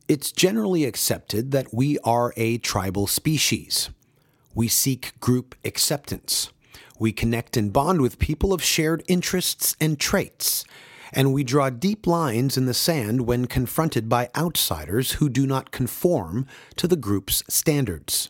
It's generally accepted that we are a tribal species. We seek group acceptance. We connect and bond with people of shared interests and traits, and we draw deep lines in the sand when confronted by outsiders who do not conform to the group's standards.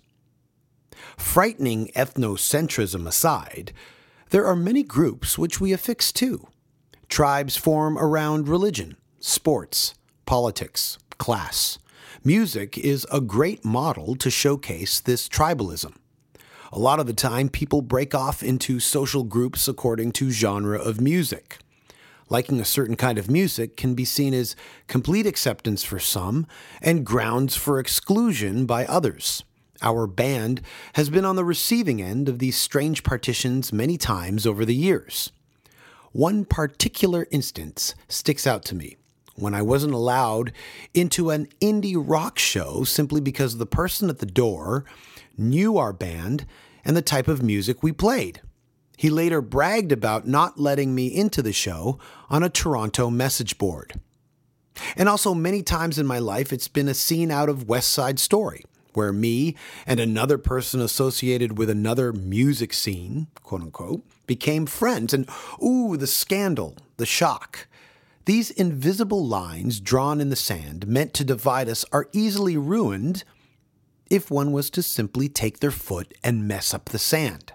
Frightening ethnocentrism aside, there are many groups which we affix to. Tribes form around religion, sports, politics, class. Music is a great model to showcase this tribalism. A lot of the time, people break off into social groups according to genre of music. Liking a certain kind of music can be seen as complete acceptance for some and grounds for exclusion by others. Our band has been on the receiving end of these strange partitions many times over the years. One particular instance sticks out to me, when I wasn't allowed into an indie rock show simply because the person at the door knew our band and the type of music we played. He later bragged about not letting me into the show on a Toronto message board. And also many times in my life, it's been a scene out of West Side Story, where me and another person associated with another music scene, quote unquote, became friends. And the scandal, the shock. These invisible lines drawn in the sand meant to divide us are easily ruined if one was to simply take their foot and mess up the sand.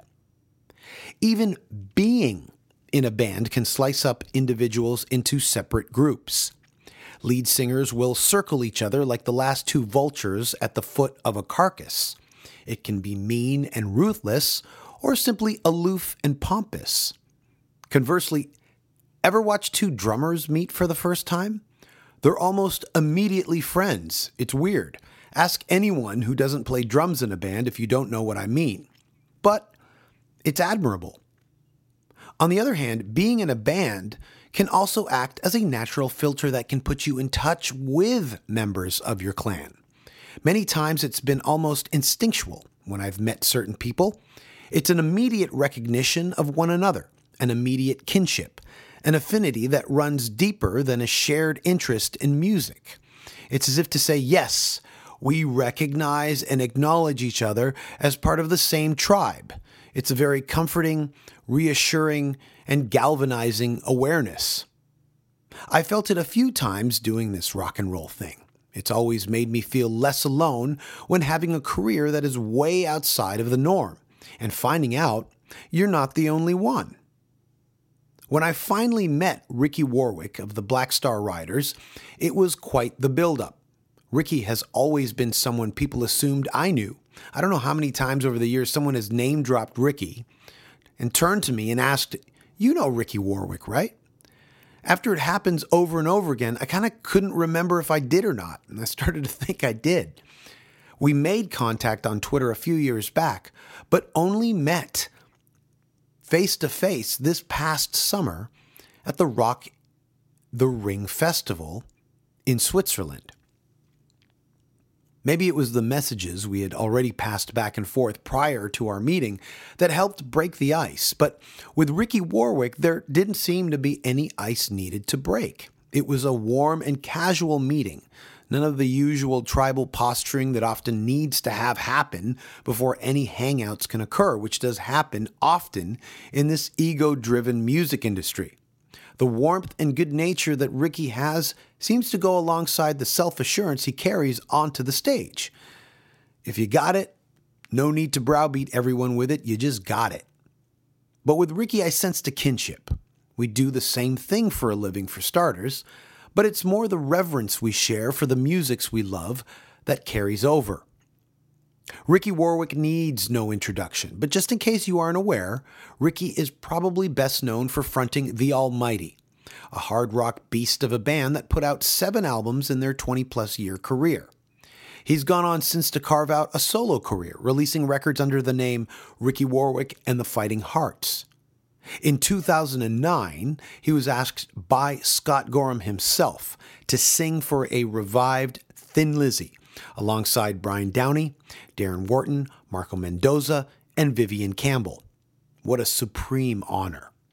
Even being in a band can slice up individuals into separate groups. Lead singers will circle each other like the last two vultures at the foot of a carcass. It can be mean and ruthless, or simply aloof and pompous. Conversely, ever watch two drummers meet for the first time? They're almost immediately friends. It's weird. Ask anyone who doesn't play drums in a band if you don't know what I mean. But it's admirable. On the other hand, being in a band can also act as a natural filter that can put you in touch with members of your clan. Many times it's been almost instinctual when I've met certain people. It's an immediate recognition of one another, an immediate kinship, an affinity that runs deeper than a shared interest in music. It's as if to say, yes, we recognize and acknowledge each other as part of the same tribe. It's a very comforting, reassuring, and galvanizing awareness. I felt it a few times doing this rock and roll thing. It's always made me feel less alone when having a career that is way outside of the norm, and finding out you're not the only one. When I finally met Ricky Warwick of the Black Star Riders, it was quite the build-up. Ricky has always been someone people assumed I knew. I don't know how many times over the years someone has name-dropped Ricky and turned to me and asked, "You know Ricky Warwick, right?" After it happens over and over again, I kind of couldn't remember if I did or not, and I started to think I did. We made contact on Twitter a few years back, but only met face-to-face this past summer at the Rock the Ring Festival in Switzerland. Maybe it was the messages we had already passed back and forth prior to our meeting that helped break the ice, but with Ricky Warwick, there didn't seem to be any ice needed to break. It was a warm and casual meeting, none of the usual tribal posturing that often needs to have happen before any hangouts can occur, which does happen often in this ego-driven music industry. The warmth and good nature that Ricky has seems to go alongside the self-assurance he carries onto the stage. If you got it, no need to browbeat everyone with it, you just got it. But with Ricky, I sensed a kinship. We do the same thing for a living, for starters, but it's more the reverence we share for the musics we love that carries over. Ricky Warwick needs no introduction, but just in case you aren't aware, Ricky is probably best known for fronting The Almighty, a hard rock beast of a band that put out 7 albums in their 20-plus year career. He's gone on since to carve out a solo career, releasing records under the name Ricky Warwick and the Fighting Hearts. In 2009, he was asked by Scott Gorham himself to sing for a revived Thin Lizzy, alongside Brian Downey, Darren Wharton, Marco Mendoza, and Vivian Campbell. What a supreme honor.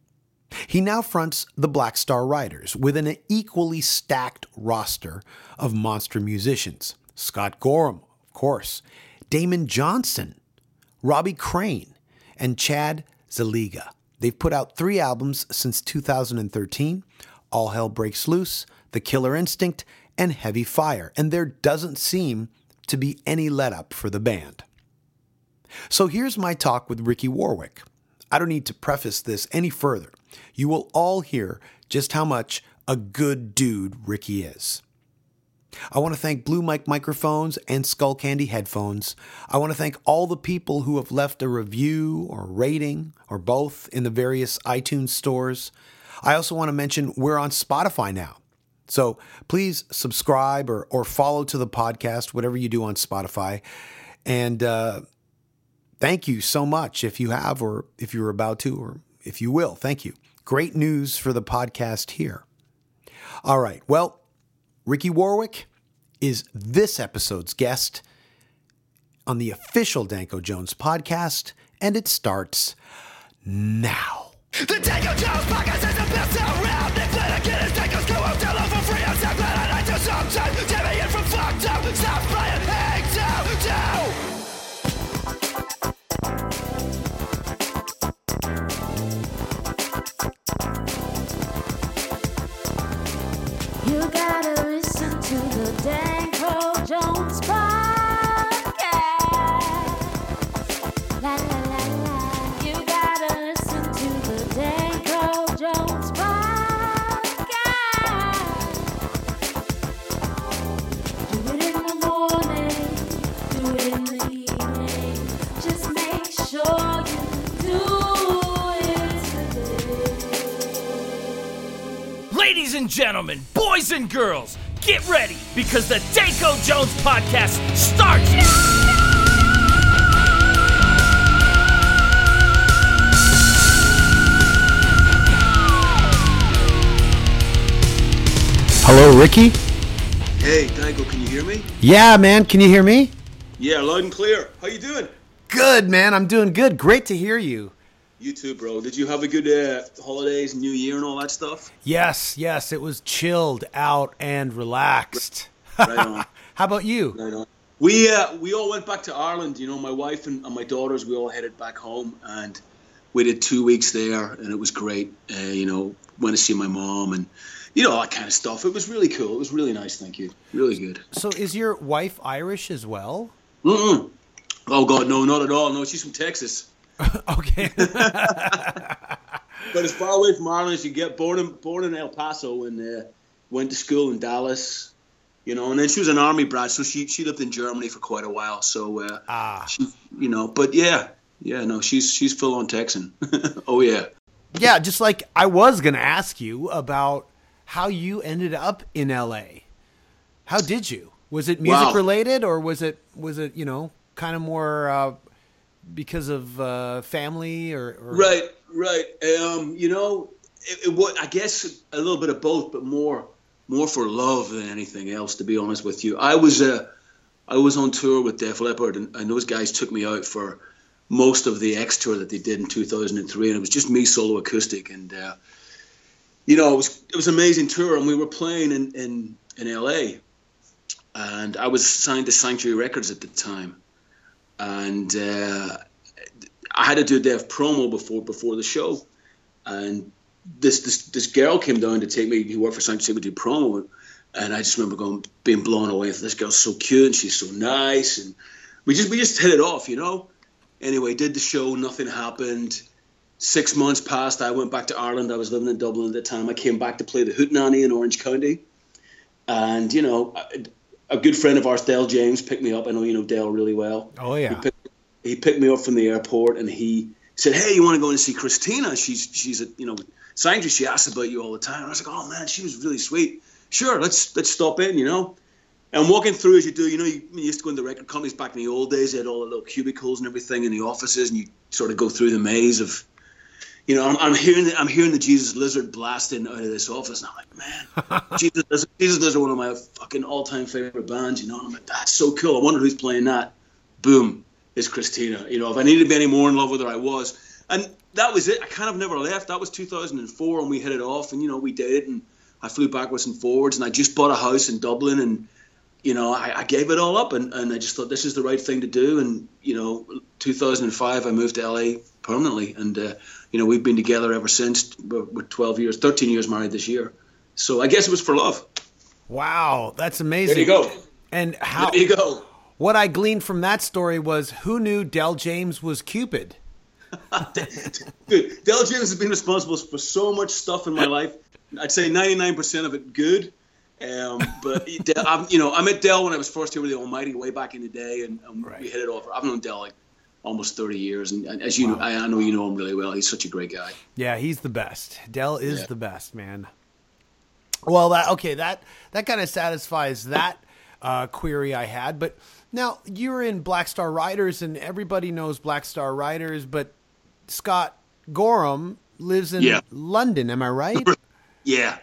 He now fronts the Black Star Riders with an equally stacked roster of monster musicians. Scott Gorham, of course, Damon Johnson, Robbie Crane, and Chad Zeliga. They've put out 3 albums since 2013, All Hell Breaks Loose, The Killer Instinct, and Heavy Fire, and there doesn't seem to be any let-up for the band. So here's my talk with Ricky Warwick. I don't need to preface this any further. You will all hear just how much a good dude Ricky is. I want to thank Blue Mic microphones and Skull Candy headphones. I want to thank all the people who have left a review or rating or both in the various iTunes stores. I also want to mention we're on Spotify now. So please subscribe or follow to the podcast, whatever you do on Spotify. And thank you so much if you have, or if you're about to, or if you will. Thank you. Great news for the podcast here. All right. Well, Ricky Warwick is this episode's guest on the official Danko Jones podcast, and it starts now. The Danko Jones podcast is the best around. They play to get his Danko's go out down low for free. I'm so glad I like to sometimes. Take me in from fucked up. Stop playing, hang down. You gotta listen to the Danko Jones podcast. La la la la. You gotta listen to the Danko Jones podcast. Do it in the morning, do it in the evening. Just make sure you do it today. Ladies and gentlemen, boys and girls, get ready because the Danko Jones podcast starts now! Hello, Ricky? Hey, Danko, can you hear me? Yeah, man. Can you hear me? Yeah, loud and clear. How you doing? Good, man. I'm doing good. Great to hear you. You too, bro. Did you have a good holidays, New Year, and all that stuff? Yes. It was chilled out and relaxed. Right on. How about you? Right on. We all went back to Ireland. You know, my wife and my daughters, we all headed back home, and we did 2 weeks there, and it was great. You know, went to see my mom and, you know, all that kind of stuff. It was really cool. It was really nice, thank you. Really good. So is your wife Irish as well? Mm-mm. Oh, God, no, not at all. No, she's from Texas. Okay. But as far away from Ireland as you get. Born in El Paso and went to school in Dallas, you know. And then she was an army brat, so she lived in Germany for quite a while. So she, you know, but no, she's full on Texan. Oh yeah. Yeah, just like I was gonna ask you about how you ended up in LA. How did you? Was it music related, or was it you know, kind of more because of family or? Right. You know, it was, I guess, a little bit of both, but more for love than anything else, to be honest with you. I was on tour with Def Leppard, and those guys took me out for most of the X tour that they did in 2003, and it was just me solo acoustic, and you know, it was an amazing tour, and we were playing in LA, and I was signed to Sanctuary Records at the time, and I had to do a day of promo before the show, and this girl came down to take me, who worked for Sanctuary, to do promo, and I just remember being blown away. This girl's so cute and she's so nice, and we just hit it off, you know. Anyway, did the show, nothing happened. 6 months passed. I went back to Ireland. I was living in Dublin at the time. I came back to play the Hootenanny in Orange County, and you know, a good friend of ours, Dale James, picked me up. I know you know Dale really well. Oh yeah. He picked me up from the airport, and he said, "Hey, you want to go and see Christina? She's a, you know, Sanctuary. She asks about you all the time." And I was like, "Oh man, she was really sweet. Sure, let's stop in, you know." And walking through as you do, you know, you used to go into record companies back in the old days. They had all the little cubicles and everything in the offices, and you sort of go through the maze of, you know, I'm hearing the Jesus Lizard blasting out of this office, and I'm like, man, Jesus Lizard are one of my fucking all-time favorite bands, you know. And I'm like, that's so cool. I wonder who's playing that. Boom, it's Christina. You know, if I needed to be any more in love with her, I was. And that was it. I kind of never left. That was 2004, and we hit it off, and, you know, we dated, and I flew backwards and forwards, and I just bought a house in Dublin, and, you know, I gave it all up, and I just thought this is the right thing to do. And, you know, 2005, I moved to LA permanently, and, you know, we've been together ever since. We're 13 years married this year. So I guess it was for love. Wow, that's amazing. There you go. And how? There you go. What I gleaned from that story was, who knew Del James was Cupid? Dude, Del James has been responsible for so much stuff in my life. I'd say 99% of it good. But I met Del when I was first here with the Almighty way back in the day, and Right. we hit it off. I've known Del like almost 30 years, and as you know, I know you know him really well. He's such a great guy. Yeah, he's the best. Del is the best, man. Well, that kind of satisfies that query I had. But now you're in Black Star Riders, and everybody knows Black Star Riders, but Scott Gorham lives in London. Am I right? Yeah.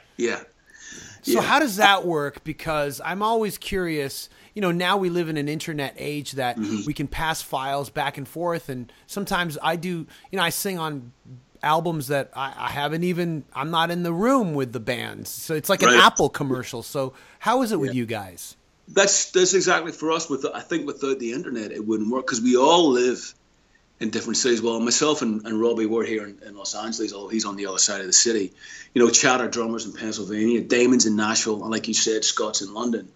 So how does that work? Because I'm always curious. You know, now we live in an internet age that we can pass files back and forth, and sometimes I do. You know, I sing on albums that I haven't even. I'm not in the room with the bands, so it's like an Apple commercial. So how is it with you guys? That's exactly for us. I think without the internet, it wouldn't work, because we all live in different cities. Well, myself and Robbie were here in Los Angeles, although he's on the other side of the city. You know, Chad, our drummers in Pennsylvania, Damon's in Nashville, and like you said, Scott's in London.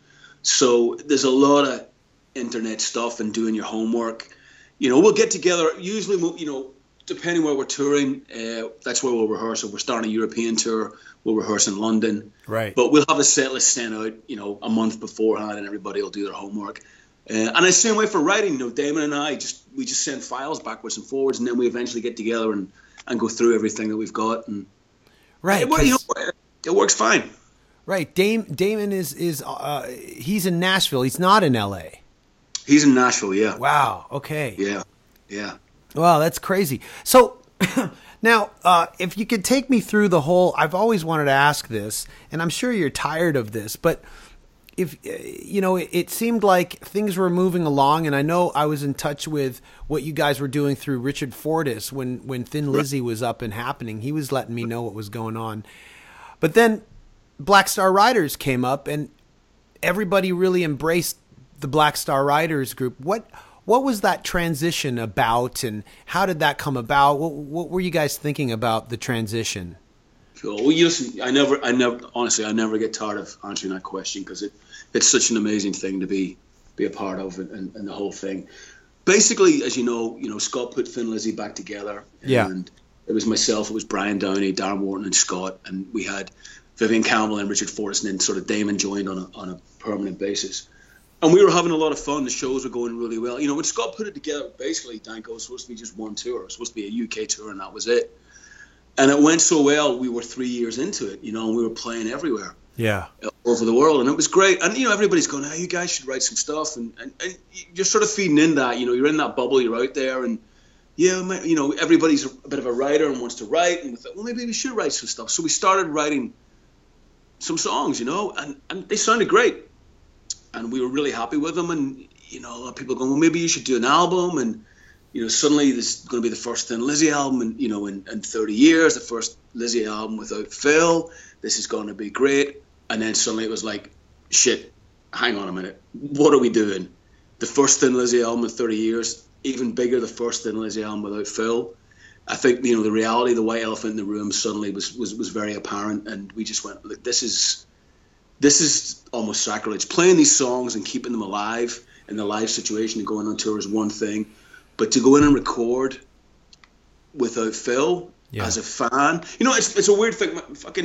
So there's a lot of internet stuff and doing your homework. You know, we'll get together, usually, you know, depending where we're touring, that's where we'll rehearse. If we're starting a European tour, we'll rehearse in London. Right. But we'll have a set list sent out, you know, a month beforehand, and everybody will do their homework. And the same way for writing, you know, Damon and I we just send files backwards and forwards, and then we eventually get together and go through everything that we've got. And Right. it works fine. Right. Damon is he's in Nashville. He's not in LA. He's in Nashville, yeah. Wow. Okay. Yeah. Wow, that's crazy. So now, if you could take me through the whole, I've always wanted to ask this, and I'm sure you're tired of this, but if, you know, it seemed like things were moving along, and I know I was in touch with what you guys were doing through Richard Fortus when Thin Lizzy was up and happening. He was letting me know what was going on. But then Black Star Riders came up, and everybody really embraced the Black Star Riders group. What was that transition about, and how did that come about? What were you guys thinking about the transition? Cool. Well, listen, I never get tired of answering that question, because it's such an amazing thing to be a part of, and the whole thing. Basically, as you know, Scott put Thin Lizzy back together. Yeah. And it was myself, it was Brian Downey, Darren Wharton, and Scott, and we had Vivian Campbell and Richard Fortus, and then sort of Damon joined on a permanent basis. And we were having a lot of fun. The shows were going really well. You know, when Scott put it together, basically, Danko, it was supposed to be just one tour. It was supposed to be a UK tour, and that was it. And it went so well, we were 3 years into it, you know, and we were playing everywhere. Yeah. Over the world, and it was great. And, you know, everybody's going, hey, you guys should write some stuff. And you're sort of feeding in that, you know, you're in that bubble, you're out there. And, yeah, you know, everybody's a bit of a writer and wants to write. And we thought, well, maybe we should write some stuff. So we started writing some songs, you know, and they sounded great. And we were really happy with them. And, you know, a lot of people going, well, maybe you should do an album. And, you know, suddenly this is going to be the first Thin Lizzy album, and, you know, in 30 years, the first Lizzy album without Phil. This is going to be great. And then suddenly it was like, shit, hang on a minute. What are we doing? The first Thin Lizzy album in 30 years, even bigger, the first Thin Lizzy album without Phil. I think, you know, the reality, the white elephant in the room suddenly was very apparent. And we just went, look, this is almost sacrilege. Playing these songs and keeping them alive in the live situation and going on tour is one thing. But to go in and record without Phil as a fan, you know, it's a weird thing.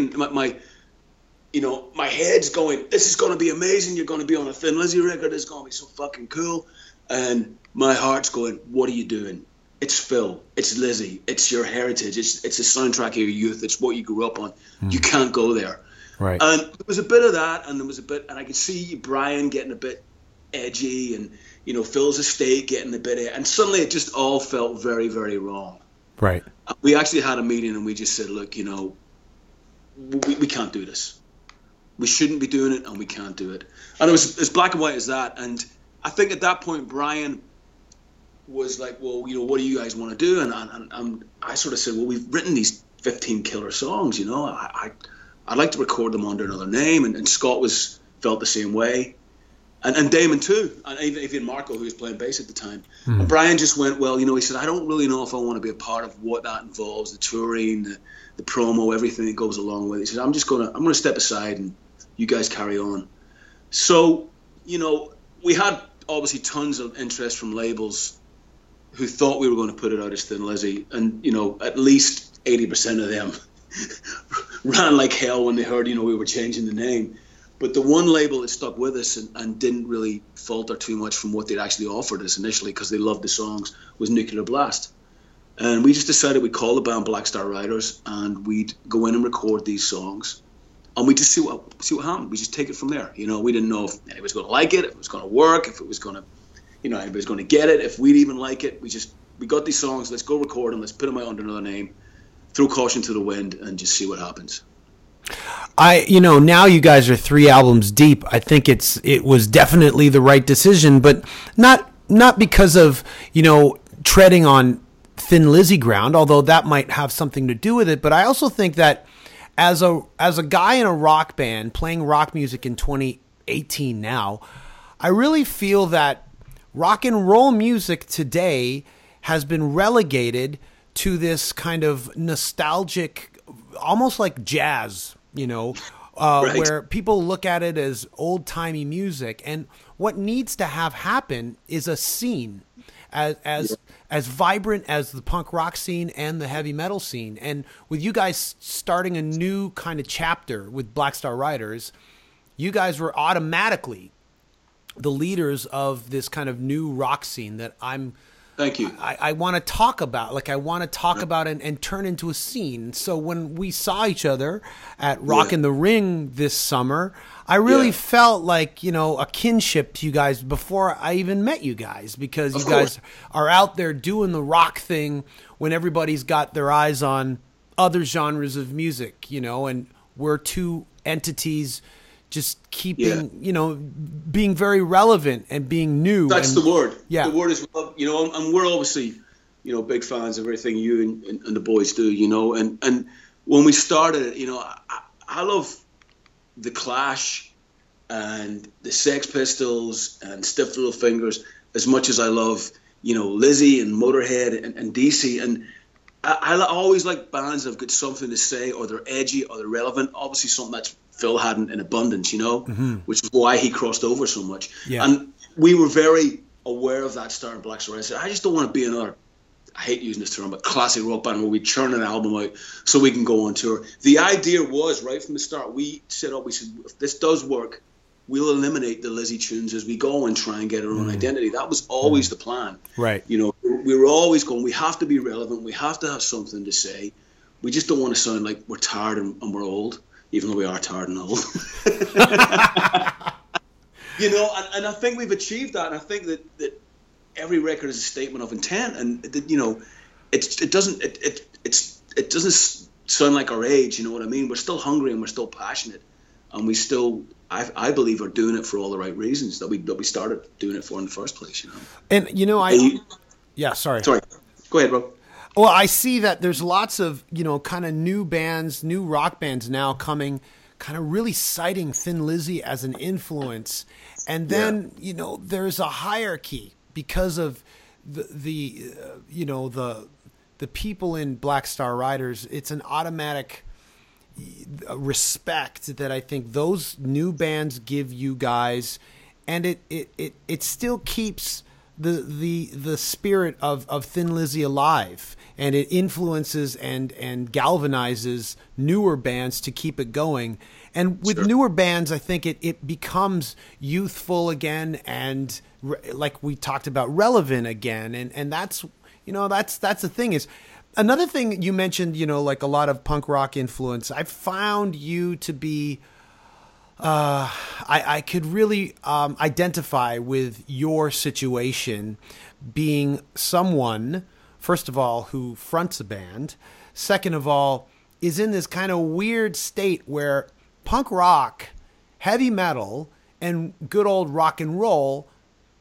My head's going, this is going to be amazing. You're going to be on a Thin Lizzy record. It's going to be so fucking cool. And my heart's going, what are you doing? It's Phil. It's Lizzy. It's your heritage. It's the soundtrack of your youth. It's what you grew up on. You can't go there. Right. And there was a bit of that, and and I could see Brian getting a bit edgy, and, you know, Phil's estate getting a bit, and suddenly it just all felt very, very wrong. Right. We actually had a meeting, and we just said, look, you know, we can't do this. We shouldn't be doing it, and we can't do it. And it was as black and white as that. And I think at that point, Brian was like, well, you know, what do you guys want to do? And I sort of said, well, we've written these 15 killer songs, you know, I'd like to record them under another name. And Scott felt the same way. And Damon too, and even Marco, who was playing bass at the time. And Brian just went, well, you know, he said, I don't really know if I want to be a part of what that involves, the touring, the promo, everything that goes along with it. He said, I'm gonna step aside and you guys carry on. So, you know, we had obviously tons of interest from labels who thought we were going to put it out as Thin Lizzy, and you know, at least 80% of them ran like hell when they heard, you know, we were changing the name. But the one label that stuck with us and didn't really falter too much from what they'd actually offered us initially, because they loved the songs, was Nuclear Blast. And we just decided we'd call the band Black Star Riders, and we'd go in and record these songs, and we just see what happened. We just take it from there. You know, we didn't know if anybody was going to like it, if it was going to work, if it was going to, you know, anybody was going to get it, if we'd even like it. We got these songs. Let's go record them. Let's put them out under another name, throw caution to the wind, and just see what happens. You know, now you guys are 3 albums deep. I think it was definitely the right decision, but not because of, you know, treading on Thin Lizzy ground, although that might have something to do with it. But I also think that as a guy in a rock band playing rock music in 2018 now, I really feel that rock and roll music today has been relegated to this kind of nostalgic, almost like jazz, you know, Right. where people look at it as old-timey music. And what needs to have happen is a scene as vibrant as the punk rock scene and the heavy metal scene. And with you guys starting a new kind of chapter with Black Star Riders, you guys were automatically the leaders of this kind of new rock scene that Thank you. I want to talk about. Like, I want to talk about and turn into a scene. So when we saw each other at Rock in the Ring this summer, I really felt like, you know, a kinship to you guys before I even met you guys, because you guys are out there doing the rock thing when everybody's got their eyes on other genres of music, you know, and we're two entities just keeping, you know, being very relevant and being new. That's the word. Yeah. The word is love, you know, and we're obviously, you know, big fans of everything you and the boys do, you know, and when we started it, you know, I love the Clash and the Sex Pistols and Stiff Little Fingers as much as I love, you know, Lizzy and Motorhead and DC, and I always like bands that have got something to say, or they're edgy, or they're relevant. Obviously, something that Phil had in abundance, you know, which is why he crossed over so much. Yeah. And we were very aware of that starting Black Star. I said, I just don't want to be another, I hate using this term, but classic rock band where we churn an album out so we can go on tour. The idea was, right from the start, we said, if this does work, we'll eliminate the Lizzy tunes as we go and try and get our own identity. That was always the plan. Right. You know, we were always going, we have to be relevant. We have to have something to say. We just don't want to sound like we're tired and we're old, even though we are tired and old. You know, and I think we've achieved that. And I think that every record is a statement of intent. And, you know, it doesn't sound like our age, you know what I mean? We're still hungry and we're still passionate. And we still, I believe, are doing it for all the right reasons that we started doing it for in the first place, you know. And, you know, sorry. Go ahead, bro. Well, I see that there's lots of, you know, kind of new bands, new rock bands now coming, kind of really citing Thin Lizzy as an influence. And then, you know, there's a hierarchy because of the people in Black Star Riders. It's an automatic respect that I think those new bands give you guys, and it still keeps the spirit of Thin Lizzy alive, and it influences and galvanizes newer bands to keep it going. And with newer bands, I think it becomes youthful again, and like we talked about, relevant again, and that's, you know, that's the thing. Is another thing you mentioned, you know, like a lot of punk rock influence. I found you to be, I could really identify with your situation, being someone, first of all, who fronts a band, second of all, is in this kind of weird state where punk rock, heavy metal, and good old rock and roll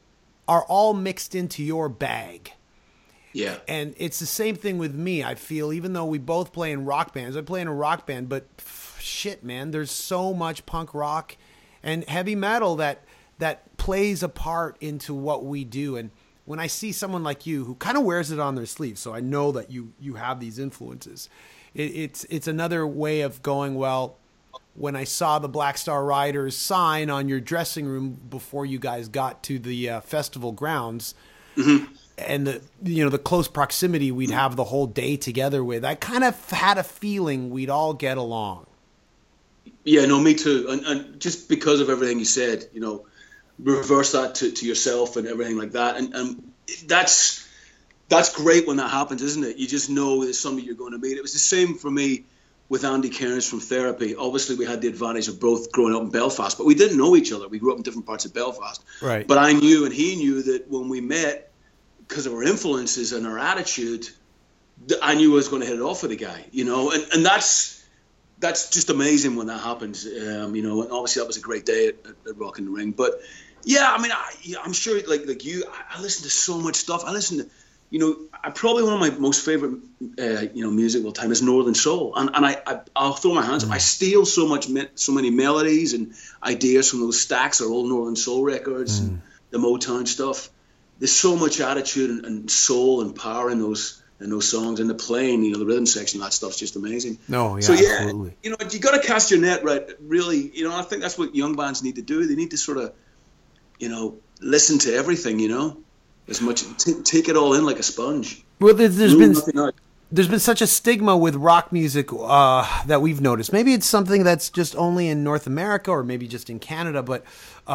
are all mixed into your bag. Yeah. And it's the same thing with me. I feel, even though we both play in rock bands, I play in a rock band, but shit, man, there's so much punk rock and heavy metal that plays a part into what we do. And when I see someone like you who kind of wears it on their sleeve, so I know that you have these influences, it's another way of going, well, when I saw the Black Star Riders sign on your dressing room before you guys got to the festival grounds, and the close proximity we'd have the whole day together with, I kind of had a feeling we'd all get along. Yeah, no, me too. And just because of everything you said, reverse that to yourself and everything like that. And that's great when that happens, isn't it? You just know it's somebody you're going to meet. It was the same for me with Andy Cairns from Therapy. Obviously, we had the advantage of both growing up in Belfast, but we didn't know each other. We grew up in different parts of Belfast. Right. But I knew and he knew that when we met, because of our influences and our attitude, I knew I was going to hit it off with the guy, and that's just amazing when that happens, and obviously that was a great day at Rock in the Ring. But yeah, I mean, I'm sure like you, I listen to so much stuff. I listen to, probably one of my most favorite, music of all time is Northern Soul, and I'll throw my hands up. I steal so many melodies and ideas from those stacks of old Northern Soul records and the Motown stuff. There's so much attitude and soul and power in those songs, and the playing, the rhythm section, that stuff's just amazing. No, yeah, so yeah, absolutely. You got to cast your net right. Really, I think that's what young bands need to do. They need to sort of, listen to everything. As much take it all in like a sponge. Well, there's been such a stigma with rock music that we've noticed. Maybe it's something that's just only in North America or maybe just in Canada, but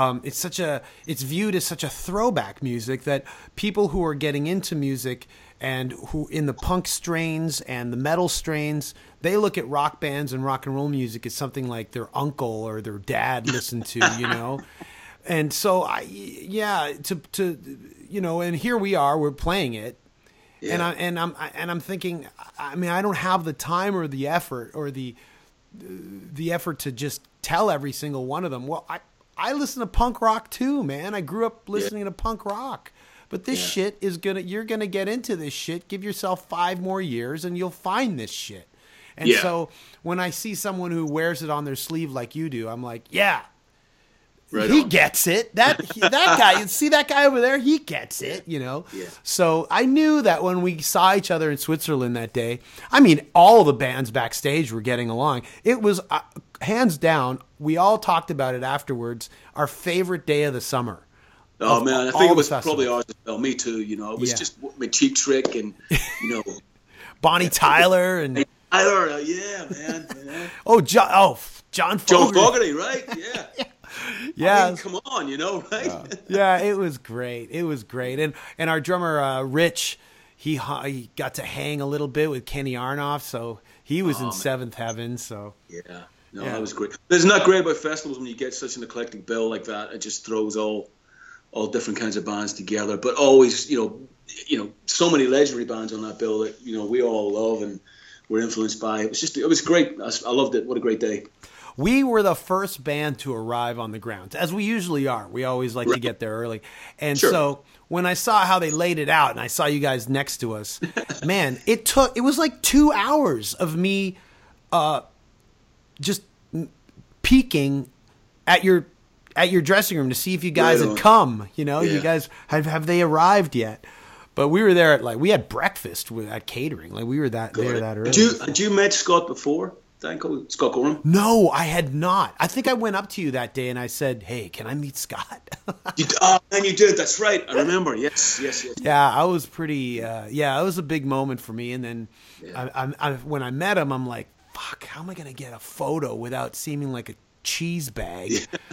it's viewed as such a throwback music that people who are getting into music and who in the punk strains and the metal strains, they look at rock bands and rock and roll music as something like their uncle or their dad listened to, And so and here we are, we're playing it. Yeah. And I'm thinking, I mean, I don't have the time or the effort or the effort to just tell every single one of them. Well, I listen to punk rock too, man. I grew up listening to punk rock, but this shit you're gonna get into this shit. Give yourself 5 more years and you'll find this shit. And so when I see someone who wears it on their sleeve like you do, I'm like, yeah. Right he on. Gets it. That guy, you see that guy over there? He gets it, Yeah. So I knew that when we saw each other in Switzerland that day, I mean, all the bands backstage were getting along. It was hands down. We all talked about it afterwards. Our favorite day of the summer. Oh man, I think it was probably ours as well. Me too. It was just my Cheap Trick and Bonnie Tyler and Tyler. Yeah, man. Oh, John Fogerty, right? Yeah. Yeah, I mean, come on, right? Yeah, it was great. It was great, and our drummer Rich, he got to hang a little bit with Kenny Arnoff, so he was in seventh heaven. So that was great. It's not great about festivals when you get such an eclectic bill like that. It just throws all different kinds of bands together, but always, so many legendary bands on that bill that we all love and we're influenced by. It was great. I loved it. What a great day. We were the first band to arrive on the grounds, as we usually are. We always like to get there early. And so when I saw how they laid it out and I saw you guys next to us, man, it was like 2 hours of me just peeking at your dressing room to see if you guys had come. You guys, have they arrived yet? But we were there we had breakfast at catering. Like we were there that early. Had you met Scott before? Scott Gorham? No, I had not. I think I went up to you that day and I said, "Hey, can I meet Scott?" And you did. That's right. I remember. Yes. Yeah, I was pretty. It was a big moment for me. And then, when I met him, I'm like, "Fuck, how am I gonna get a photo without seeming like a cheese bag?"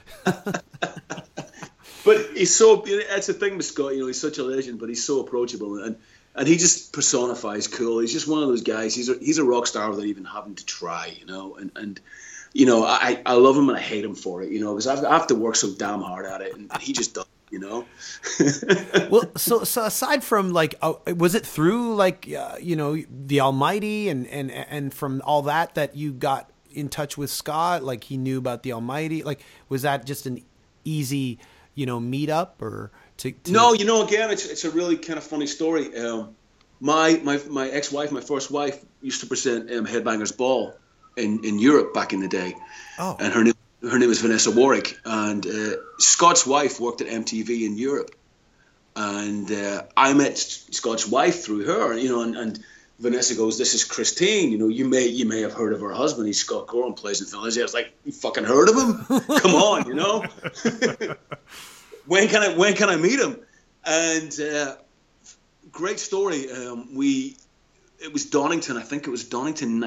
But he's that's the thing with Scott. He's such a legend, but he's so approachable and he just personifies cool. He's just one of those guys. He's a rock star without even having to try, And I love him and I hate him for it, because I have to work so damn hard at it, and he just does, Well, so aside from was it through the Almighty and from all that you got in touch with Scott? Like he knew about the Almighty. Like was that just an easy meet up or to... No, again, it's a really kind of funny story. My ex-wife, my first wife, used to present Headbangers Ball in Europe back in the day. Oh. And her name is Vanessa Warwick. And Scott's wife worked at MTV in Europe. And I met Scott's wife through her, and Vanessa goes, "This is Christine. You may have heard of her husband. He's Scott Gorham, plays in Thin Lizzy." I was like, "You fucking heard of him? Come on, When can I meet him?" And great story. It was Donington. I think it was Donington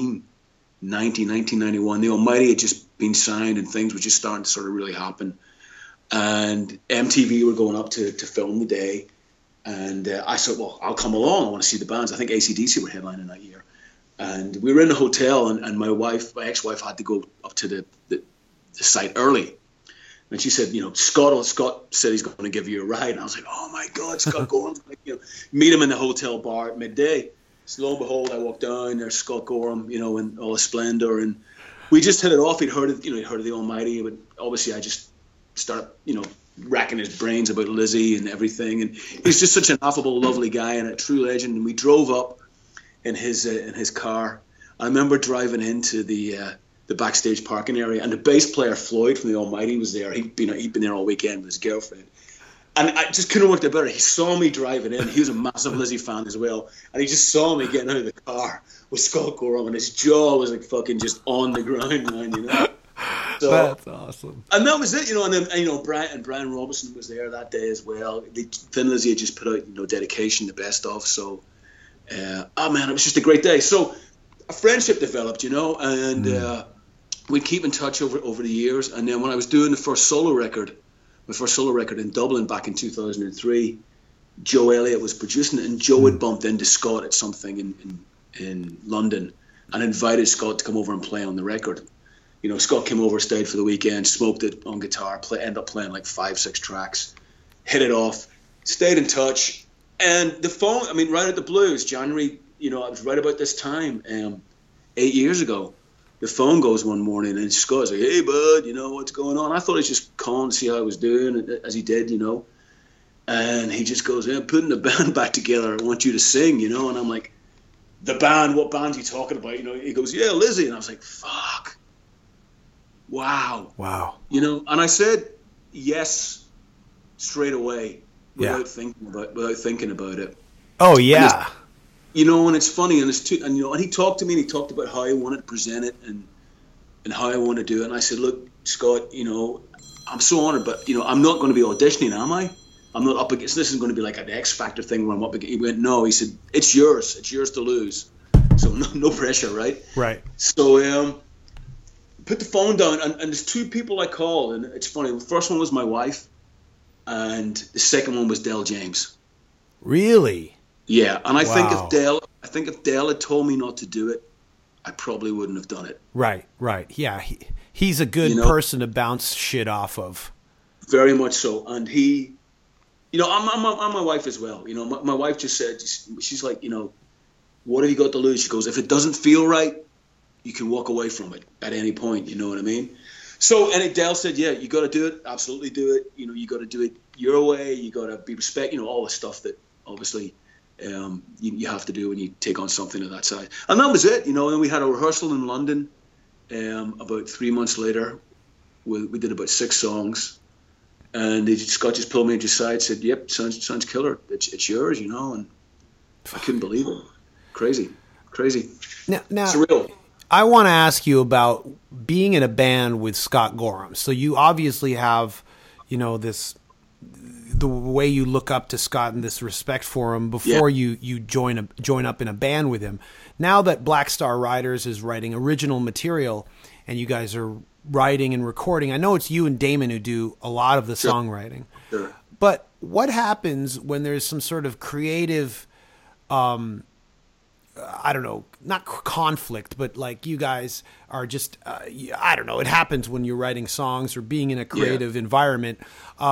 1991. The Almighty had just been signed, and things were just starting to sort of really happen. And MTV were going up to film the day. And I said, well, I'll come along. I want to see the bands. I think AC/DC were headlining that year. And we were in the hotel, and my ex-wife had to go up to the site early. And she said, Scott said he's going to give you a ride. And I was like, oh, my God, Scott Gorham. Meet him in the hotel bar at midday. So lo and behold, I walked down, there's Scott Gorham, in all his splendor. And we just hit it off. He'd heard of the Almighty. But obviously I just started, racking his brains about Lizzie and everything. And he's just such an affable, lovely guy and a true legend. And we drove up in his car. I remember driving into the backstage parking area, and the bass player Floyd from the Almighty was there. He'd been there all weekend with his girlfriend. And I just couldn't work it better. He saw me driving in. He was a massive Lizzie fan as well. And he just saw me getting out of the car with Scott Gorham, and his jaw was like fucking just on the ground, man, So, that's awesome. And that was it, and then, Brian Robinson was there that day as well. Thin Lizzy had just put out, Dedication, the best of. So, it was just a great day. So, a friendship developed, and we'd keep in touch over the years. And then when I was doing my first solo record in Dublin back in 2003, Joe Elliott was producing it, and Joe had bumped into Scott at something in London and invited Scott to come over and play on the record. Scott came over, stayed for the weekend, smoked it on guitar, ended up playing like 5-6 tracks, hit it off, stayed in touch. And the phone, right at the Blues, January, it was right about this time, 8 years ago, the phone goes one morning and Scott's like, "Hey, bud, what's going on?" I thought he'd just calling to see how I was doing, as he did, And he just goes, "Yeah, putting the band back together. I want you to sing, And I'm like, "The band? What band are you talking about?" He goes, "Yeah, Lizzie." And I was like, "Fuck. Wow." And I said yes straight away without thinking about it. Oh yeah. And it's funny, and it's too, and and he talked to me, and he talked about how he wanted to present it and how I want to do it. And I said, "Look, Scott, I'm so honored, but I'm not going to be auditioning, am I? I'm not up against. This isn't going to be like an X Factor thing where I'm up against." He went, "No," he said, "It's yours. It's yours to lose. So no pressure, right?" Right. So put the phone down, and there's two people I called, and it's funny. The first one was my wife, and the second one was Del James. Really? Yeah, and I think if Del had told me not to do it, I probably wouldn't have done it. Right. Yeah, he's a good person to bounce shit off of. Very much so, and he, I'm my wife as well. My wife just said, she's like, what have you got to lose? She goes, if it doesn't feel right, you can walk away from it at any point. You know what I mean? So, and Del said, yeah, you got to do it. Absolutely do it. You got to do it your way. You got to be respect. All the stuff that obviously. You have to do when you take on something of that size. And that was it, and we had a rehearsal in London about 3 months later. We did about 6 songs, and Scott just pulled me to the side, said, "Yep, sounds killer. It's yours," and I couldn't believe it. Crazy. Now surreal. I want to ask you about being in a band with Scott Gorham. So you obviously have, the way you look up to Scott and this respect for him before you join up in a band with him. Now that Black Star Riders is writing original material and you guys are writing and recording, I know it's you and Damon who do a lot of the songwriting. Sure. But what happens when there's some sort of creative, I don't know, not conflict, but like you guys are just, I don't know, it happens when you're writing songs or being in a creative environment.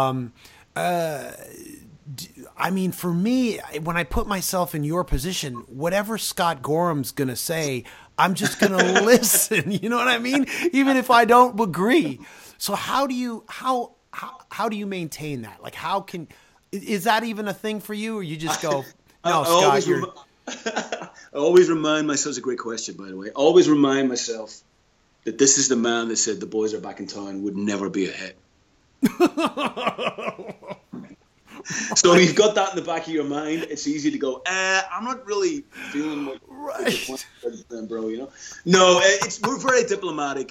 For me, when I put myself in your position, whatever Scott Gorham's going to say, I'm just going to listen. You know what I mean? Even if I don't agree. So how how do you maintain that? Like, is that even a thing for you, or you just go, no, I Scott, always you're... I always remind myself, it's a great question, by the way. I always remind myself that this is the man that said the boys are back in town would never be a hit. So you've got that in the back of your mind. It's easy to go, I'm not really feeling what Right. bro, you know. No, we're very diplomatic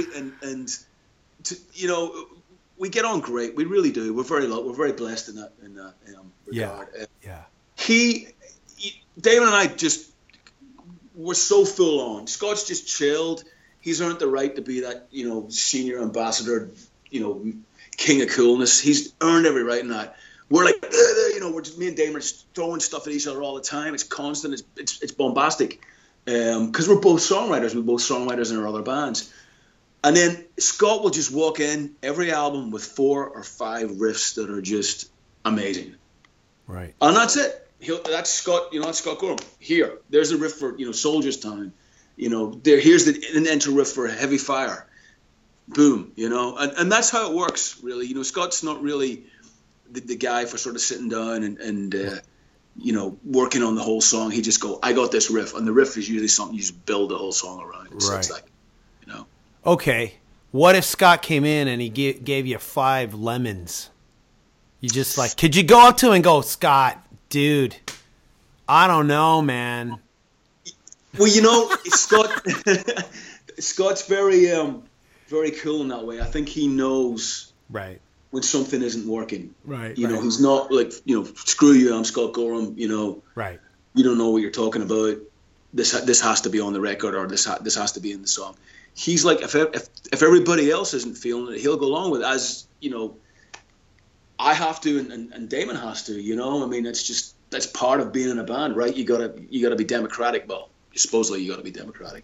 we get on great. We really do. We're very blessed in that regard. Yeah. Damon and I we're so full on. Scott's just chilled. He's earned the right to be that, senior ambassador, king of coolness. He's earned every right in that. We're like, me and Damon are just throwing stuff at each other all the time. It's constant. It's bombastic. Because we're both songwriters. We're both songwriters in our other bands. And then Scott will just walk in every album with 4 or 5 riffs that are just amazing. Right. And that's it. That's Scott. That's Scott Gorham. Here, there's a riff for Soldier's Town. Here's an intro riff for Heavy Fire. Boom. And that's how it works. Really. Scott's not really the guy for sort of sitting down and working on the whole song. He just I got this riff, and the riff is usually something you just build the whole song around. So it's like, Okay, what if Scott came in and he gave you 5 lemons? You just could you go up to him and go, Scott, dude, I don't know, man. Well, Scott's very cool in that way. I think he knows when something isn't working. Right. He's not like, screw you, I'm Scott Gorham. Right. You don't know what you're talking about. This has to be on the record, or this has to be in the song. He's like, if everybody else isn't feeling it, he'll go along with it, as I have to, and Damon has to. I mean, that's part of being in a band, right? You gotta be democratic. Well, supposedly you gotta be democratic.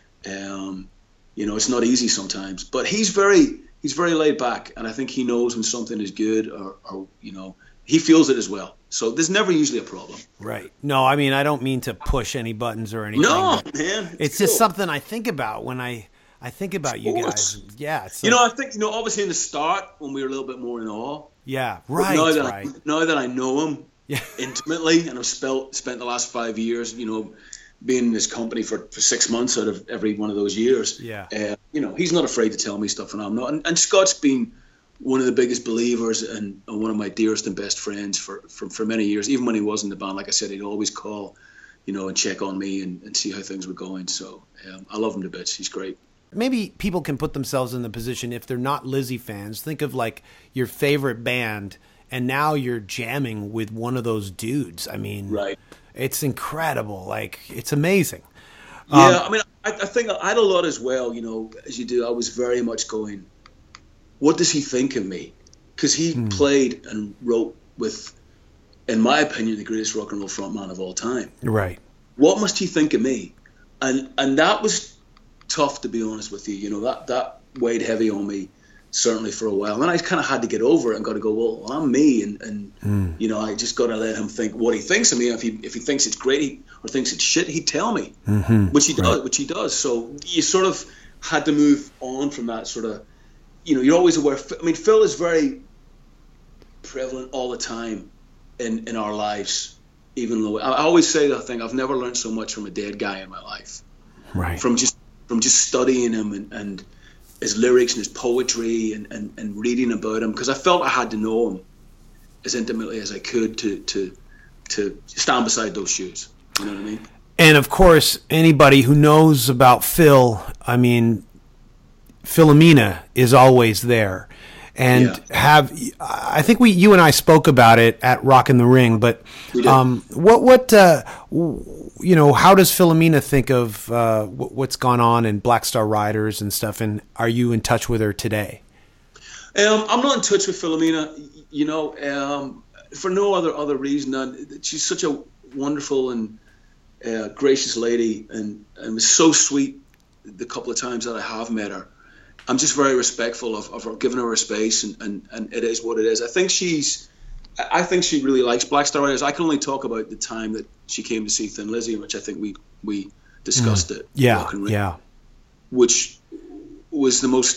It's not easy sometimes, but he's very laid back, and I think he knows when something is good, or he feels it as well. So there's never usually a problem. Right. No, I mean, I don't mean to push any buttons or anything. No, man. It's just something I think about when I think about you guys. Yeah. It's I think, obviously in the start when we were a little bit more in awe. Yeah, right. Now that I know him intimately, and I've spent the last 5 years, being in this company for 6 months out of every one of those years. Yeah. He's not afraid to tell me stuff, and I'm not. And Scott's been one of the biggest believers and one of my dearest and best friends for many years. Even when he was in the band, like I said, he'd always call, and check on me and see how things were going. So I love him to bits. He's great. Maybe people can put themselves in the position, if they're not Lizzie fans, think of your favorite band, and now you're jamming with one of those dudes. I mean, right. It's incredible. It's amazing. Yeah, I mean, I think I had a lot as well, as you do. I was very much going, what does he think of me? Because he played and wrote with, in my opinion, the greatest rock and roll frontman of all time. Right. What must he think of me? And that was tough, to be honest with you. That weighed heavy on me, certainly for a while. And I kind of had to get over it and got to go, well, I'm me, and I just got to let him think what he thinks of me. If he thinks it's great or thinks it's shit, he'd tell me, which he does. So you sort of had to move on from that sort of. You're always aware. I mean, Phil is very prevalent all the time in our lives. Even though I always say that thing, I've never learned so much from a dead guy in my life. Right. From just studying him and his lyrics and his poetry and reading about him, because I felt I had to know him as intimately as I could to stand beside those shoes. You know what I mean? And of course, anybody who knows about Phil, I mean, Philomena is always there. And I think you and I spoke about it at Rock in the Ring, but how does Philomena think of what's gone on in Black Star Riders and stuff, and are you in touch with her today? I'm not in touch with Philomena, for no other reason. She's such a wonderful and gracious lady, and was so sweet the couple of times that I have met her. I'm just very respectful of her, giving her her space, and it is what it is. I think she really likes Black Star Riders. I can only talk about the time that she came to see Thin Lizzy, which I think we discussed it. Yeah. Which was the most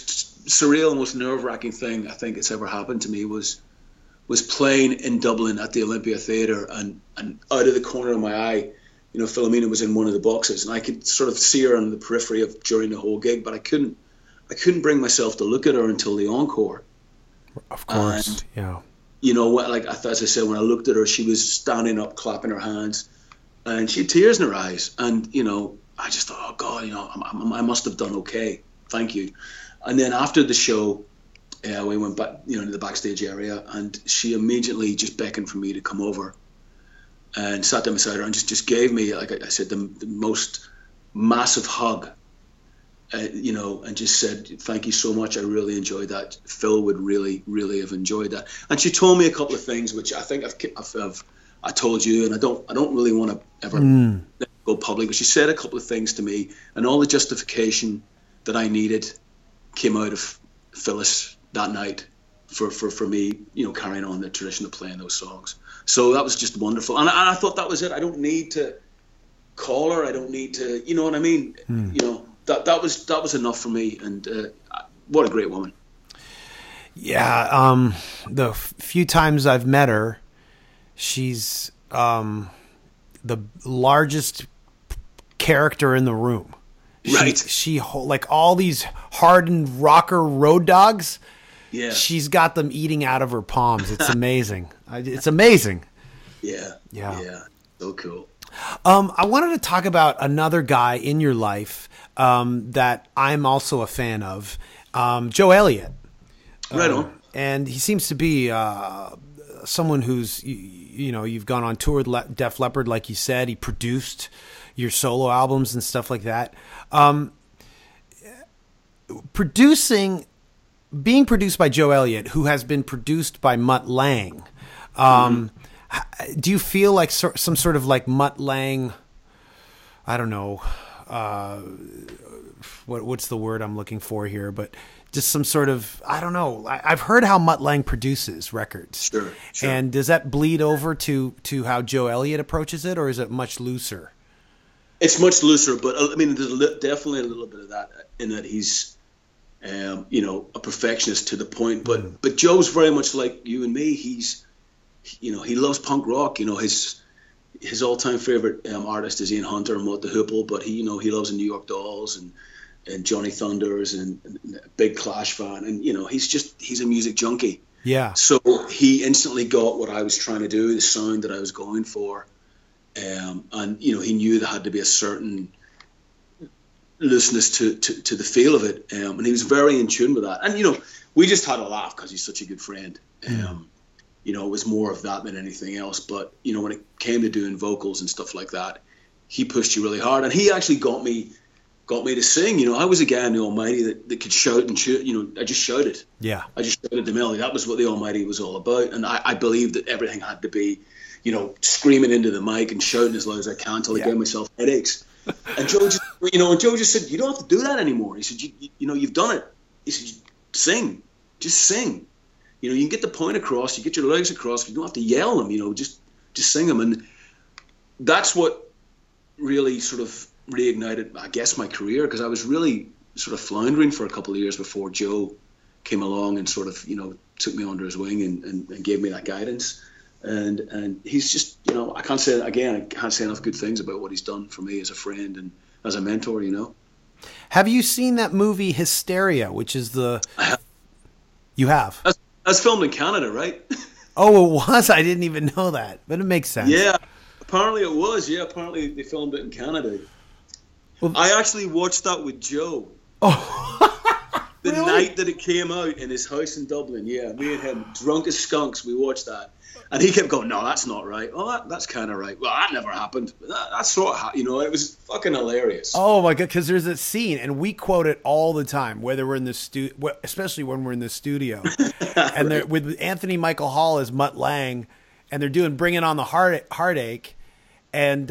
surreal, most nerve-wracking thing I think it's ever happened to me was playing in Dublin at the Olympia Theatre, and out of the corner of my eye, you know, Philomena was in one of the boxes, and I could sort of see her on the periphery of during the whole gig, but I couldn't bring myself to look at her until the encore. Of course, and, yeah. You know, like as I said, when I looked at her, she was standing up, clapping her hands, and she had tears in her eyes. And you know, I just thought, oh God, you know, I must have done okay. Thank you. And then after the show, we went back, you know, to the backstage area, and she immediately just beckoned for me to come over, and sat down beside her and just gave me, like I said, the most massive hug. You know, and just said, thank you so much. I really enjoyed that. Phil would really, really have enjoyed that. And she told me a couple of things, which I think I told you, and I don't really want to ever go public, but she said a couple of things to me, and all the justification that I needed came out of Phyllis that night for me, you know, carrying on the tradition of playing those songs. So that was just wonderful. And I thought that was it. I don't need to call her. I don't need to, you know what I mean? You know, that was enough for me, and what a great woman. Yeah, the few times I've met her, she's the largest character in the room. Right. She like all these hardened rocker road dogs. Yeah. She's got them eating out of her palms. It's amazing. It's amazing. Yeah. Yeah. So cool. I wanted to talk about another guy in your life that I'm also a fan of, Joe Elliott. Right on. And he seems to be someone who's, you know, you've gone on tour with Def Leppard, like you said. He produced your solo albums and stuff like that. Being produced by Joe Elliott, who has been produced by Mutt Lange. Do you feel like some sort of like Mutt Lange, I don't know, what's the word I'm looking for here, but just some sort of, I don't know. I've heard how Mutt Lange produces records. Sure. And does that bleed over to how Joe Elliott approaches it, or is it much looser? It's much looser, but I mean, there's definitely a little bit of that in that he's, you know, a perfectionist to the point. But Joe's very much like you and me. He's, you know, he loves punk rock. You know, his all-time favorite artist is Ian Hunter and Mott the Hoople, but he, you know, he loves the New York Dolls and Johnny Thunders and a big Clash fan, and you know, he's a music junkie. Yeah. So he instantly got what I was trying to do, the sound that I was going for, and you know, he knew there had to be a certain looseness to the feel of it, and he was very in tune with that. And you know, we just had a laugh because he's such a good friend. You know, it was more of that than anything else. But you know, when it came to doing vocals and stuff like that, he pushed you really hard, and he actually got me to sing. You know, I was a guy in the Almighty that could shout and shoot. You know, I just shouted. Yeah. I just shouted the melody. That was what the Almighty was all about, and I believed that everything had to be, you know, screaming into the mic and shouting as loud as I can until I gave myself headaches. And Joe just said, you don't have to do that anymore. He said, you know, you've done it. He said, sing, just sing. You know, you can get the point across, you get your legs across, you don't have to yell them, you know, just sing them. And that's what really sort of reignited, I guess, my career, because I was really sort of floundering for a couple of years before Joe came along and sort of, you know, took me under his wing and gave me that guidance. And he's just, you know, I can't say enough good things about what he's done for me as a friend and as a mentor, you know. Have you seen that movie Hysteria, which is You have? That's filmed in Canada, right? Oh, it was? I didn't even know that, but it makes sense. Yeah, apparently it was. Yeah, apparently they filmed it in Canada. Well, I actually watched that with Joe. Oh, the really? night that it came out in his house in Dublin. Yeah, me and him, drunk as skunks, we watched that. And he kept going, no, that's not right. Oh, that's kind of right. Well, that never happened. That sort of, you know, it was fucking hilarious. Oh, my God, because there's a scene, and we quote it all the time, whether we're in the studio, especially when we're in the studio. And they're with Anthony Michael Hall as Mutt Lange, and they're doing Bringing on the Heartache. And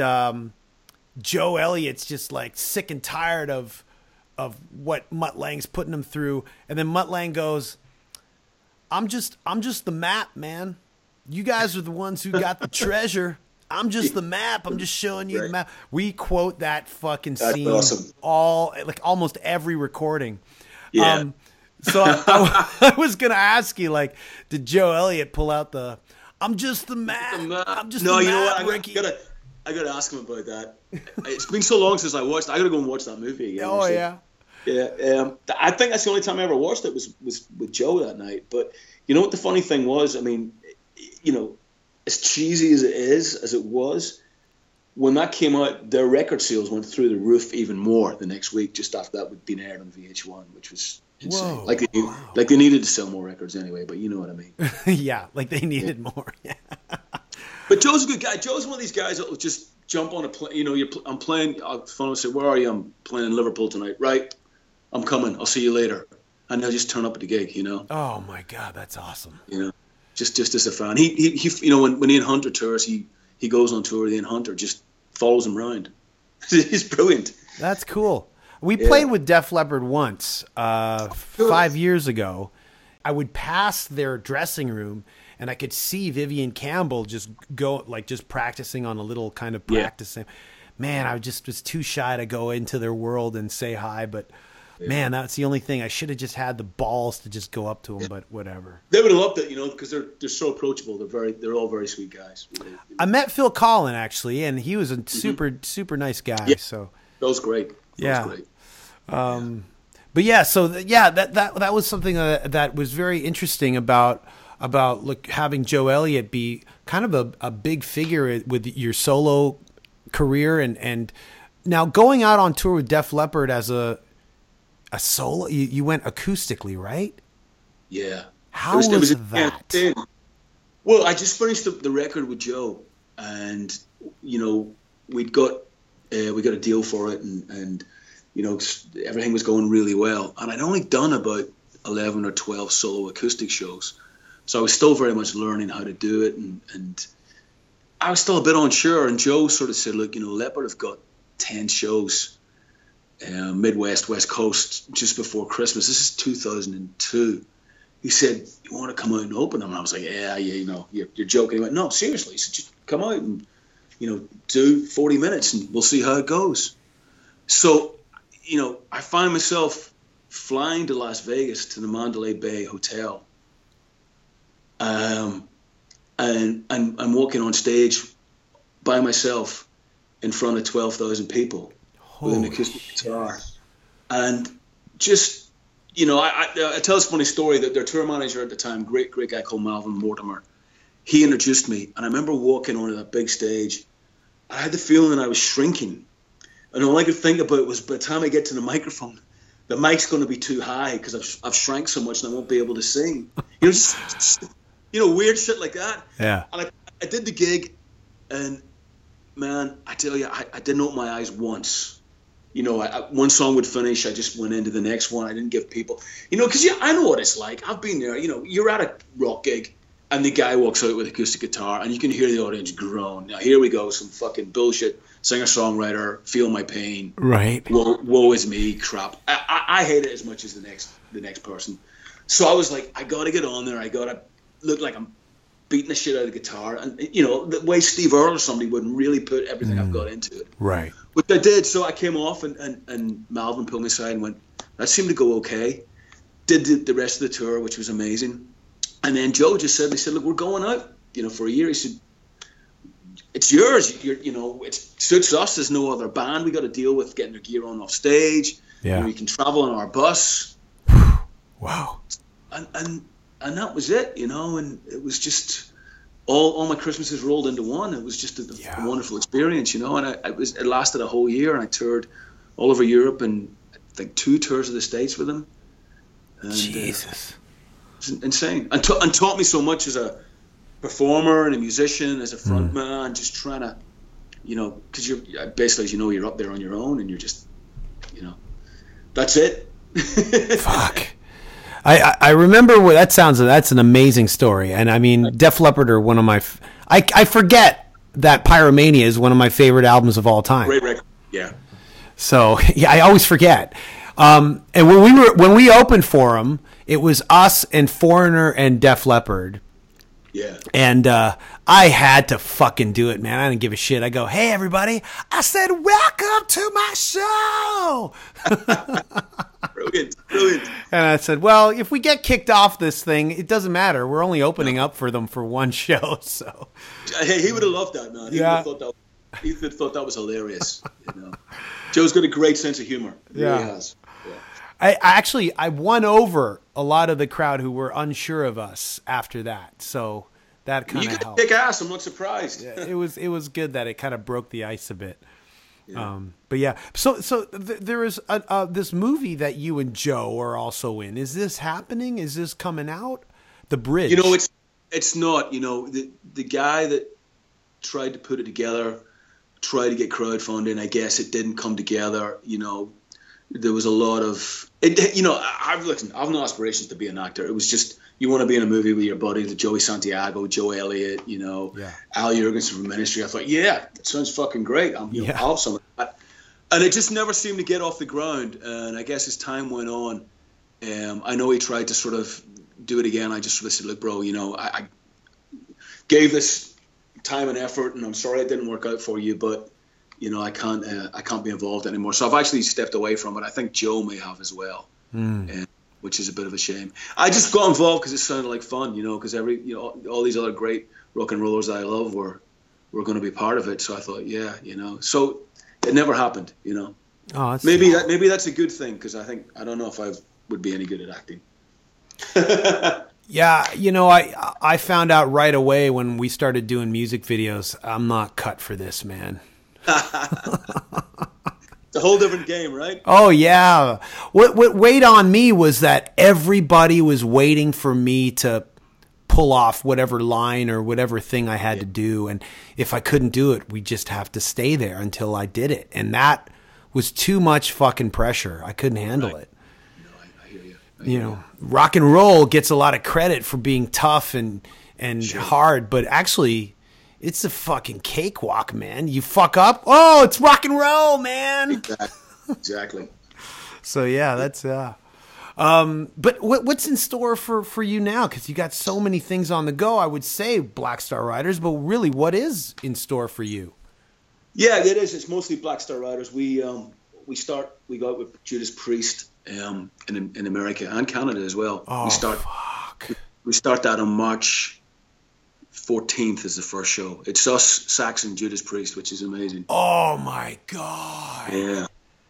Joe Elliott's just like sick and tired of what Mutt Lange's putting him through. And then Mutt Lange goes, I'm just the map, man. You guys are the ones who got the treasure. I'm just the map. I'm just showing you the map. We quote that fucking scene awesome. almost every recording. Yeah. So I was going to ask you, like, did Joe Elliott pull out the, I'm just the man. I'm just no, the you know man, what? Ricky. I gotta ask him about that. It's been so long since I watched. I gotta go and watch that movie again. Oh, yeah. Yeah. I think that's the only time I ever watched it was with Joe that night. But you know what the funny thing was? I mean, you know, as cheesy as it was, when that came out, their record sales went through the roof even more the next week, just after that had been aired on VH1, which was insane. Whoa, like they needed to sell more records anyway, but you know what I mean. Yeah, like they needed more. Yeah. But Joe's a good guy. Joe's one of these guys that will just jump on a plane. You know, I'm playing. Phone will say, "Where are you?" I'm playing in Liverpool tonight. Right, I'm coming. I'll see you later. And they'll just turn up at the gig. You know. Oh my God, that's awesome. You know, just as a fan. He you know, when Ian Hunter tours, he goes on tour with Ian Hunter, just follows him around. He's brilliant. That's cool. We played with Def Leppard once, 5 years ago. I would pass their dressing room and I could see Vivian Campbell just practicing on a little kind of practice. Yeah. Man, I just was too shy to go into their world and say hi, but man, that's the only thing. I should have just had the balls to just go up to them, but whatever. They would have loved it, you know, because they're so approachable. They're all very sweet guys. Really. I met Phil Collin actually, and he was a super nice guy. Yeah. So that was great. That was great. But yeah, so that was something that was very interesting about having Joe Elliott be kind of a big figure with your solo career and now going out on tour with Def Leppard as a solo. You went acoustically, right? Yeah. How was that? Well, I just finished the record with Joe, and you know we got a deal for it, and you know, everything was going really well. And I'd only done about 11 or 12 solo acoustic shows. So I was still very much learning how to do it. And I was still a bit unsure. And Joe sort of said, look, you know, Leppard have got 10 shows, Midwest, West Coast, just before Christmas. This is 2002. He said, you want to come out and open them? And I was like, yeah, you know, you're joking. He went, no, seriously. He said, just come out and, you know, do 40 minutes and we'll see how it goes. So, you know, I find myself flying to Las Vegas to the Mandalay Bay Hotel, and I'm walking on stage by myself in front of 12,000 people with an acoustic guitar, and just, you know, I tell this funny story that their tour manager at the time, great guy called Malvin Mortimer, he introduced me, and I remember walking onto that big stage. I had the feeling I was shrinking. And all I could think about was by the time I get to the microphone, the mic's going to be too high because I've shrank so much and I won't be able to sing. You know, just weird shit like that. Yeah. And I did the gig, and man, I tell you, I didn't open my eyes once. You know, one song would finish, I just went into the next one. I didn't give people, you know, because I know what it's like. I've been there. You know, you're at a rock gig, and the guy walks out with acoustic guitar, and you can hear the audience groan. Now here we go, some fucking bullshit. Singer-songwriter, feel my pain. Right. Woe is me, crap. I hate it as much as the next person. So I was like, I got to get on there. I got to look like I'm beating the shit out of the guitar. And, you know, the way Steve Earle or somebody would really put everything I've got into it. Right. Which I did. So I came off, and Malvin pulled me aside and went, that seemed to go okay. Did the rest of the tour, which was amazing. And then Joe just said, look, we're going out, you know, for a year. He said, it's yours. You know, it suits us. There's no other band. We got to deal with getting their gear on off stage. Yeah. You know, we can travel on our bus. Wow. And that was it, you know. And it was just all my Christmases rolled into one. It was just a wonderful experience, you know. And it lasted a whole year. And I toured all over Europe and I think 2 tours of the States with them. And, Jesus. It's insane. And taught me so much as a performer and a musician, as a front man, just trying to, you know, because you're basically, as you know, you're up there on your own and you're just, you know, that's it. Fuck. I remember that's an amazing story. And I mean, Def Leppard are one of my, I forget that Pyromania is one of my favorite albums of all time. Great record. Yeah. So yeah, I always forget. And when we opened for them, it was us and Foreigner and Def Leppard. Yeah. And I had to fucking do it, man. I didn't give a shit. I go, hey, everybody. I said, welcome to my show. Brilliant. And I said, well, if we get kicked off this thing, it doesn't matter. We're only opening up for them for one show. So Hey, he would have loved that, man. He Yeah. would have thought that was hilarious. You know, Joe's got a great sense of humor. He really has. Yeah. I won over a lot of the crowd who were unsure of us after that. So that kind You of got helped. kick ass. I'm not surprised. It was good that it kind of broke the ice a bit. But yeah, so there is this movie that you and Joe are also in. Is this happening? Is this coming out? The Bridge. You know, it's not. You know, the guy that tried to put it together, tried to get crowdfunding. I guess it didn't come together. You know, there was a lot of it. You know, I've no aspirations to be an actor. It was just you want to be in a movie with your buddies, the Joey Santiago, Joe Elliott, you know, Al Jurgensen from Ministry. I thought, yeah, that sounds fucking great. I'll have some of that. And it just never seemed to get off the ground. And I guess as time went on, I know he tried to sort of do it again. I just sort of said, look, bro, you know, I gave this time and effort, and I'm sorry it didn't work out for you, but you know, I can't be involved anymore. So I've actually stepped away from it. I think Joe may have as well, which is a bit of a shame. I just got involved because it sounded like fun, you know, because all these other great rock and rollers that I love were going to be part of it. So I thought, yeah, you know, so it never happened, you know. Oh, maybe that's a good thing because I don't know if I would be any good at acting. Yeah, you know, I found out right away when we started doing music videos, I'm not cut for this, man. It's a whole different game, right? Oh, yeah. What weighed on me was that everybody was waiting for me to pull off whatever line or whatever thing I had to do. And if I couldn't do it, we just have to stay there until I did it. And that was too much fucking pressure. I couldn't handle it. No, I hear you. You know, rock and roll gets a lot of credit for being tough and hard, but actually it's a fucking cakewalk, man. You fuck up, oh, it's rock and roll, man. Exactly. So yeah, that's but what's in store for you now? Because you got so many things on the go. I would say Black Star Riders, but really, what is in store for you? Yeah, it is. It's mostly Black Star Riders. We go out with Judas Priest in America and Canada as well. Oh, We start that on March 14th is the first show. It's us, Saxon, Judas Priest, which is amazing. Oh my god! Yeah.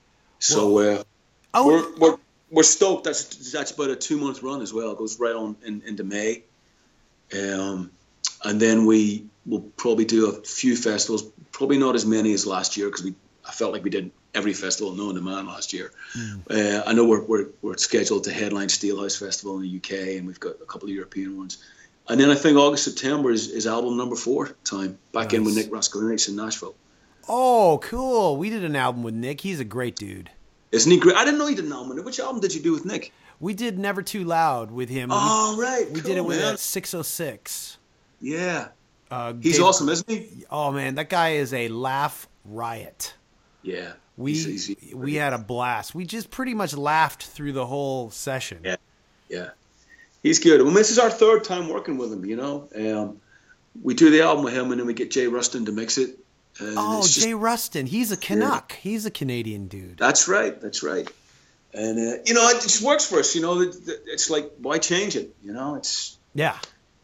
So we're stoked. That's about a 2-month run as well. It goes right on into May, and then we will probably do a few festivals. Probably not as many as last year because I felt like we did every festival known to man last year. I know we're scheduled to headline Steelhouse Festival in the UK, and we've got a couple of European ones. And then I think August, September is album number 4 time. Back in with Nick Raskulinecz in Nashville. Oh, cool. We did an album with Nick. He's a great dude. Isn't he great? I didn't know he did an album. Which album did you do with Nick? We did Never Too Loud with him. Oh, right. We did it with 606. Yeah. He's awesome, isn't he? Oh, man. That guy is a laugh riot. Yeah. We had a blast. We just pretty much laughed through the whole session. Yeah. He's good. Well, this is our 3rd time working with him, you know. We do the album with him, and then we get Jay Rustin to mix it. Jay Rustin. He's a Canuck. Yeah. He's a Canadian dude. That's right. And, you know, it just works for us, you know. It's like, why change it? You know, it's... Yeah.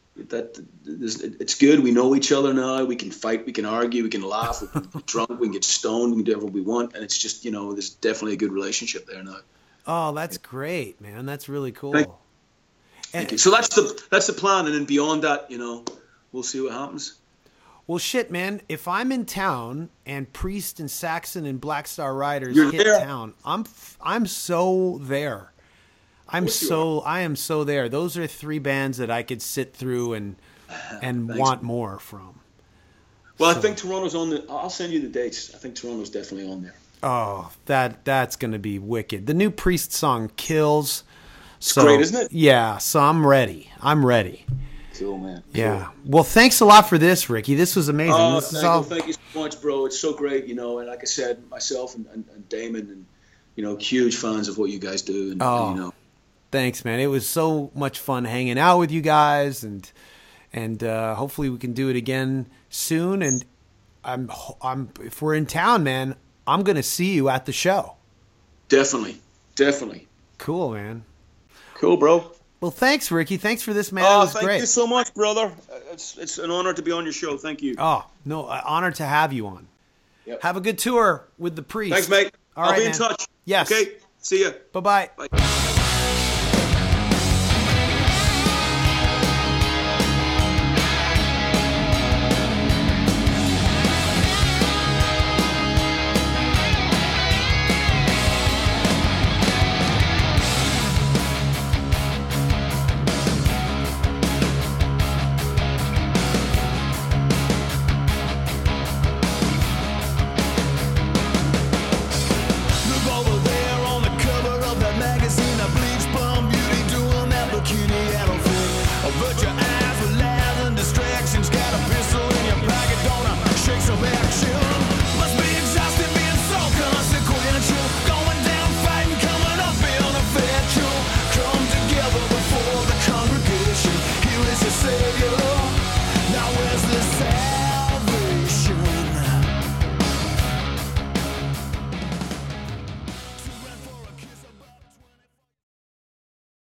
It's good. We know each other now. We can fight. We can argue. We can laugh. We can be drunk. We can get stoned. We can do whatever we want. And it's just, you know, there's definitely a good relationship there now. Oh, that's great, man. That's really cool. Thank you. So that's the plan, and then beyond that, you know, we'll see what happens. Well, shit, man. If I'm in town and Priest and Saxon and Black Star Riders hit town, I'm so there. I am so there. Those are 3 bands that I could sit through and want more from. Well, I think Toronto's on I'll send you the dates. I think Toronto's definitely on there. Oh, that's gonna be wicked. The new Priest song kills. It's great, isn't it? Yeah, so I'm ready. Cool, man. Cool. Yeah. Well, thanks a lot for this, Ricky. This was amazing. Oh, thank you so much, bro. It's so great, you know. And like I said, myself and Damon, and you know, huge fans of what you guys do. And you know, thanks, man. It was so much fun hanging out with you guys, and And hopefully we can do it again soon. And I'm if we're in town, man, I'm going to see you at the show. Definitely. Cool, man. Cool, bro. Well, thanks, Ricky. Thanks for this, man. Oh, It was thank great. you so much, brother. It's an honor to be on your show. Thank you. Oh, no, honor to have you on. Yep. Have a good tour with the priest. Thanks, mate. All I'll right, be in man. touch. Yes. Okay. See ya. Bye-bye. Bye.